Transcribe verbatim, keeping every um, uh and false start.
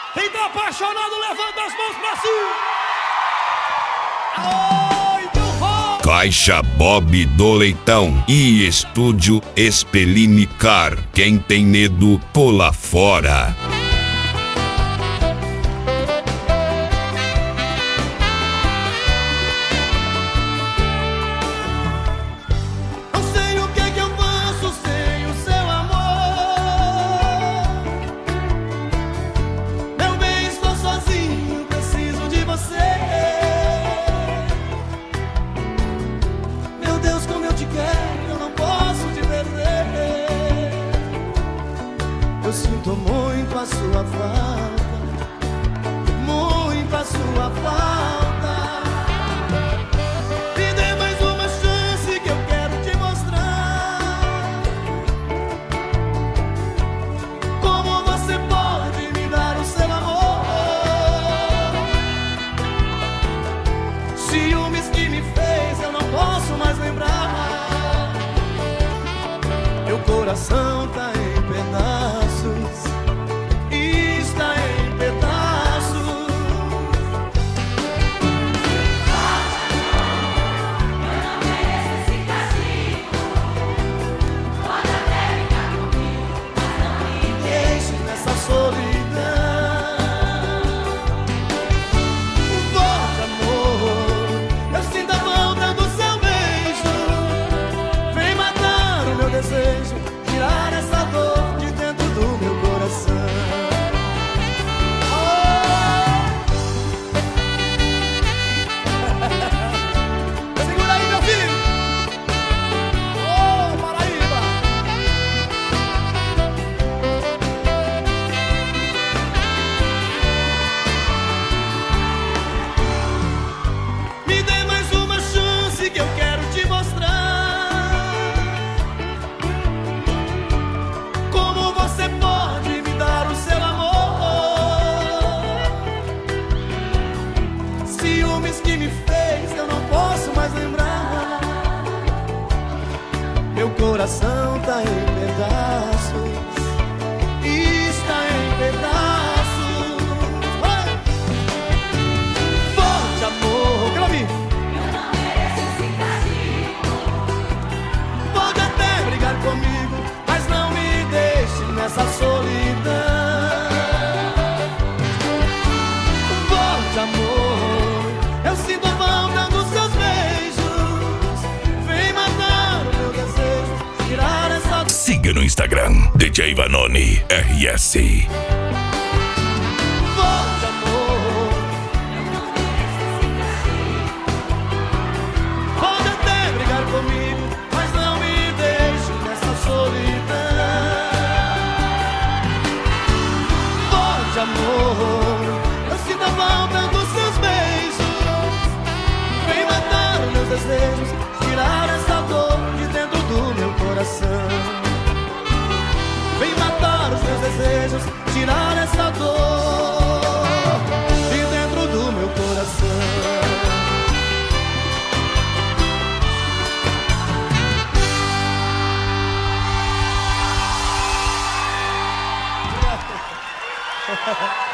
Quem tá apaixonado, levanta as mãos pra cima. Oi, meu vô. Caixa Bob do Leitão e Estúdio Espelini Car. Quem tem medo, pula fora. Eu sinto muito a sua falta, muito a sua falta. Me dê mais uma chance que eu quero te mostrar como você pode me dar o seu amor. Ciúmes que me fez, eu não posso mais lembrar. Meu coração tá em pedaços, está em pedaços. Eu não mereço esse castigo. Pode até ficar comigo, mas não me Deixe nessa solidão. Volte, amor, eu sinto a falta do seu beijo. Vem matar o meu desejo, tirar essa dor de dentro do meu coração. Oh! Segura aí, meu filho! Oh, Paraíba! Me dê mais uma chance que eu quero te mostrar como você pode me dar o seu amor. Ciúmes que me fez, eu não posso mais lembrar. Meu coração tá em pedaços, está em pedaços. Vai! Forte amor, quero ouvir. Eu não mereço esse castigo. Pode até brigar comigo, mas não me deixe nessa solidão. Volte, amor, eu sinto a falta dos seus beijos. Vem matar o meu desejo, tirar essa dor. Siga no Instagram, D J Vanoni R S. Volte, amor, Eu não mereço esse castigo. pode até brigar comigo, mas não me deixe nessa solidão. Volte, amor, eu sinto a falta dos seus beijos. Vem matar os meus desejos, tirar essa dor de dentro do meu coração. Vem matar os meus desejos, tirar essa dor de dentro do meu coração. Ha ha ha.